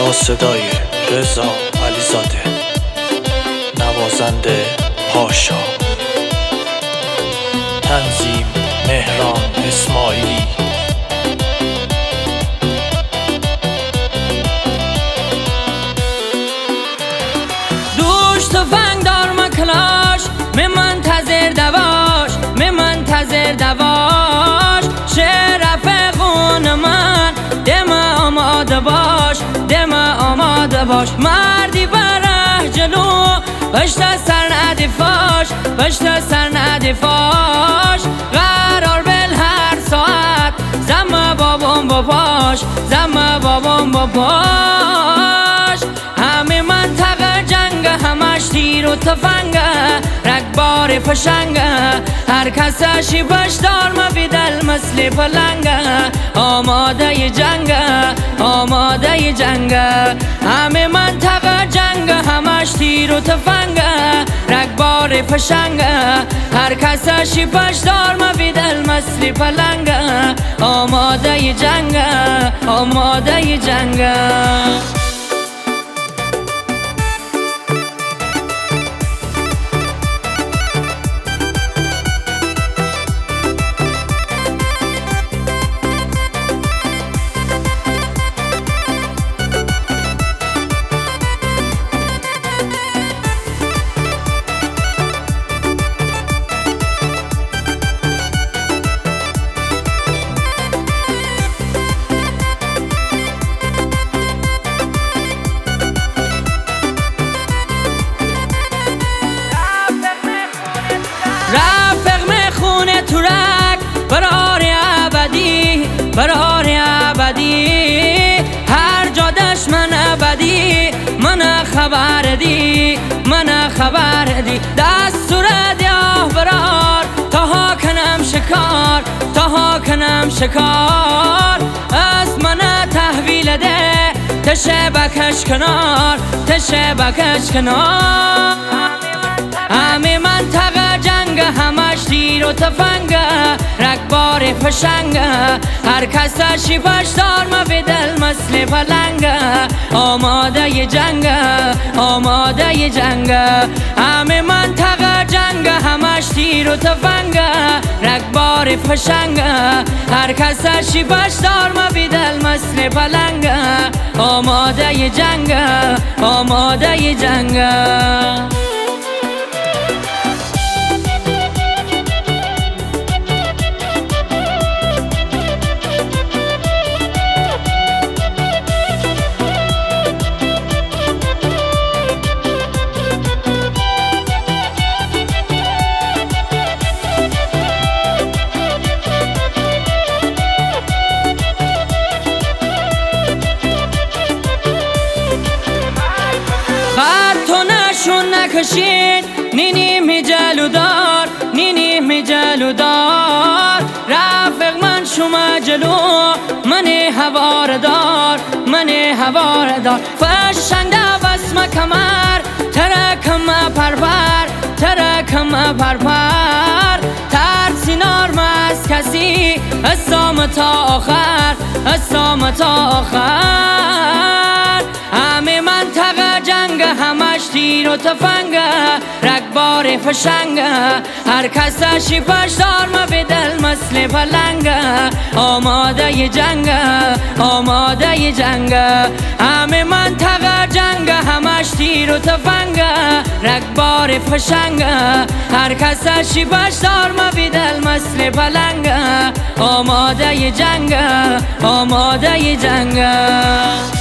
با صدای رضا علیزاده، نوازنده پاشا، تنظیم مهران اسماعیلی. دوش تفنگ دار مکلاش منتظر دواش منتظر دواش شعر رفقون من دم آماده باش دم آماده باش مردی بره جلو پشت سر ندی فاش پشت سر ندی فاش قرار بل هر ساعت زم بابام با پاش زم بابام با پاش همه منطقه جنگ همش تیر و تفنگه رگبار فشنگه هر کسشی بشدار مبیدل مثل پلنگه آماده جنگه آماده جنگه همه منطقه جنگ همش تیر و تفنگه رگبار فشنگه هر کسشی بشدار مبیدل مثل پلنگه آماده جنگه آماده جنگه. رفق میخونه ترک برار ابدی برار ابدی هر جا دشمن ابدی من خبر دی من خبر دی دستور دیاه برار تاها کنم شکار تاها کنم شکار از من تحویل ده تشه بکش کنار تشه بکش کنار همه منطقه جنگ همش تیر و تفنگه رگبار فشنگه هر کسشی بشدار مبیدل مثل پلنگه آماده جنگه آماده جنگه همه منطقه جنگ همش تیر و تفنگه رگبار فشنگه هر کسشی بشدار مبیدل مثل پلنگه آماده جنگه آماده جنگه. نشون نکشید نینیم جلودار نینیم جلودار رفق من شما جلو من هواردار من هواردار فشنده بسم کمر ترکم پرپر ترکم پرپر ترسینار از کسی اسام تا آخر اسام تا آخر همه منطقه جنگ همش تیر و تفنگه رگبار فشنگه هر کسشی پشدار مبیدل مثل پلنگه آماده جنگه آماده جنگه همه منطقه جنگ همش تیر و تفنگه رگبار فشنگه هر کسشی پشدار مبیدل مثل پلنگه آماده جنگه آماده جنگه.